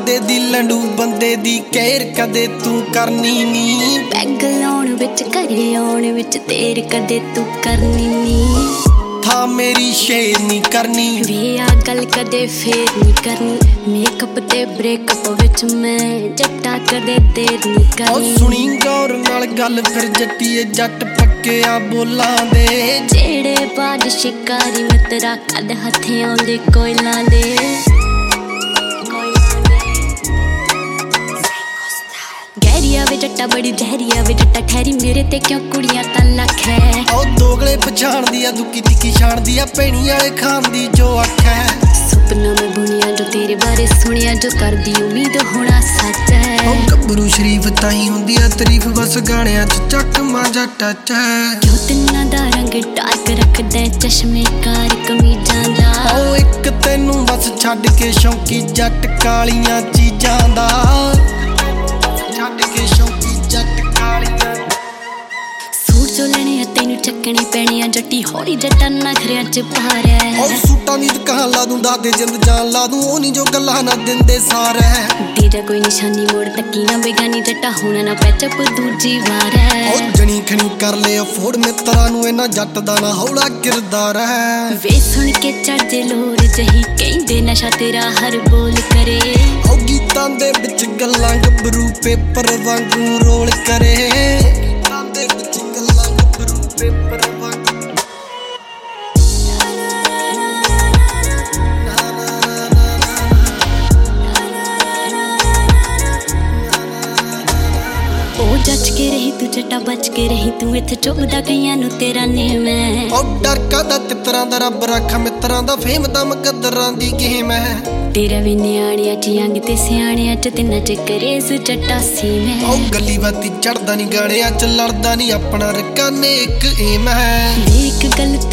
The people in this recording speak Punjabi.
ਬੰਦੇ ਦੀ ਲੰਡੂ ਬੰਦੇ ਦੀ ਕਹਿਰ ਕਦੇ ਤੂੰ ਕਰਨੀ ਨੀ। ਪੈਗ ਲਾਉਣ ਵਿੱਚ ਘਰੇ ਆਉਣ ਵਿੱਚ ਤੇਰ ਕਦੇ ਤੂੰ ਕਰਨੀ ਨੀ। ਥਾ ਮੇਰੀ ਸ਼ੇਰ ਨੀ ਕਰਨੀ ਵੇ ਆ ਗੱਲ ਕਦੇ ਫੇਰ ਨੀ ਕਰਨੀ। ਮੇਕਅਪ ਤੇ ਬ੍ਰੇਕਅਪ ਵਿੱਚ ਮੈਂ ਜੱਟਾ ਕਦੇ ਦੇਰ ਨੀ ਕਰਨੀ। ਉਹ ਸੁਣੀ ਗੌਰ ਨਾਲ ਗੱਲ ਫਿਰ ਜੱਟੀਏ ਜੱਟ ਪੱਕਿਆ ਬੋਲਾਂ ਦੇ। ਜਿਹੜੇ ਬਾਜ ਸ਼ਿਕਾਰੀ ਮਿੱਤਰਾ ਕਦ ਹੱਥੇ ਆਉਂਦੇ ਕੋਇਲਾਂ ਦੇ। ਗਹਿਰੀਆ ਵੇ ਜੱਟਾ ਬੜੀ ਜ਼ਹਿਰੀਆ ਵੇ ਜੱਟਾ ਠਹਿਰੀ ਮੇਰੇ ਤੇ ਕਿਉਂ ਕੁੜੀਆਂ ਤਾਂ ਲੱਖ ਹੈ। ਉਹ ਦੋਗਲੇ ਪਛਾਣਦੀ ਆ ਦੁੱਕੀ ਤਿੱਕੀ ਛਾਣਦੀ ਆ ਭੈਣੀ ਵਾਲੇ ਖਾਨ ਦੀ ਜੋ ਅੱਖ ਹੈ। ਸੁਪਨਾ ਮੈਂ ਬੁਣਿਆ ਜੋ ਤੇਰੇ ਬਾਰੇ ਸੁਣਿਆ ਜੋ ਕਰਦੀ ਉਮੀਦ ਹੋਣਾ ਸੱਚ ਹੈ। ਉਹ ਗੱਭਰੂ ਸ਼ਰੀਫ ਤਾਂ ਹੀ ਹੁੰਦੀ ਆ ਤਾਰੀਫ ਬਸ ਗਾਣਿਆਂ ਚ ਚੱਕ ਮਾਂਜਾ ਟੱਚ ਹੈ। ਕਿਉਂ ਤਿੰਨਾਂ ਦਾ ਰੰਗ ਡਾਰਕ ਰੱਖਦਾ ਚਸ਼ਮੇ ਕਾਰ ਕਮੀਜ਼ਾਂ ਦਾ। ਉਹ ਇੱਕ ਤੈਨੂੰ ਬਸ ਛੱਡ ਕੇ ਸ਼ੌਂਕੀ ਜੱਟ ਕਾਲੀਆਂ ਚੀਜ਼ਾਂ ਦਾ। ਛੱਡ ਕੇ ਸ਼ੌਂਕੀ ਜੱਟ ਕਾਲੀਆਂ ਸੂਟ ਜੋ ਲੈਣੇ ਆ ਤੈਨੂੰ ਚੱਕਣੇ ਪੈਣੇ ਆ ਜੱਟੀ ਹੌਲੀ ਜੱਟਾਂ ਨਖਰਿਆਂ ਚ ਭਾਰਿਆ। ਉਹ ਸੂਟਾਂ ਦੀ ਦੁਕਾਨ ਲਾ ਦੂੰ ਦਾਦੇ ਜਿੰਦ ਜਾਨ ਲਾ ਦੂੰ ਉਹ ਨੀ ਜੋ ਗੱਲਾਂ ਨਾ ਦਿੰਦੇ ਸਾਰੇ। ਤੇਰਾ ਕੋਈ ਨਿਸ਼ਾਨੀ ਮੋੜ ਤੱਕੀ ਨਾ ਬੇਗਾਨੀ ਜੱਟਾ ਹੋਣਾ ਨਾ ਪੈਚਪ ਦੂਜੀ ਵਾਰ ਹੈ। ਉਹ ਜਣੀ ਖਣੀ ਕਰ ਲੈ ਅਫੋਰਡ ਮਿੱਤਰਾਂ ਨੂੰ ਇਹਨਾਂ ਜੱਟ ਦਾ ਨਾ ਹੌਲਾ ਕਿਰਦਾਰ ਹੈ। ਵੇ ਸੁਣ ਕੇ ਚੜ੍ਹਦੇ ਲੋਰ ਜਹੀ ਕਹਿੰਦੇ ਨਸ਼ਾ ਤੇਰਾ ਹਰ ਬੋਲ ਕਰੇ। ਉਹ ਗੀਤਾਂ ਦੇ ਵਿੱਚ ਗੱਲਾਂ ਗੱਭਰੂ ਪੇਪਰ ਵਾਂਗੂ ਰੋਲ ਕਰੇ। ਗੀਤਾਂ ਦੇ ਵਿੱਚ ਗੱਲਾਂ ਗੱਭਰੂ ਪੇਪਰ ਵਾਂਗੂ ਉਹ ਜੱਜ ਕੇ ਰਹੀ ਤੂੰ ਜੱਟਾ ਬਚ ਕੇ ਰਹੀ ਤੂੰ ਇੱਥੇ ਚੁੱਭਦਾ ਕਈਆਂ ਨੂੰ ਤੇਰਾ ਨੇਮ ਹੈ। ਉਹ ਡਰ ਕਾਦਾ ਤਿੱਤਰਾਂ ਦਾ ਰੱਬ ਰੱਖਾ ਮਿੱਤਰਾਂ ਦਾ ਫੇਮ ਦਾ ਮੁਕੱਦਰਾਂ ਦੀ ਗੇਮ ਹੈ। ਤੇਰਾ ਵੀ ਨਿਆਣਿਆਂ ਚ ਅੰਗ ਤੇ ਸਿਆਣਿਆਂ ਚ ਤਿੰਨਾਂ ਚ ਕਰੇਜ਼ ਜੱਟਾ ਸੀਮ ਹੈ। ਉਹ ਗੱਲੀ ਬਾਤੀ ਚੜਦਾ ਨੀ ਗਾਣਿਆਂ ਚ ਲੜਦਾ ਨੀ ਆਪਣਾ ਰਕਾਨੇ ਇੱਕ ਏਮ ਹੈ। ਇੱਕ ਗੱਲ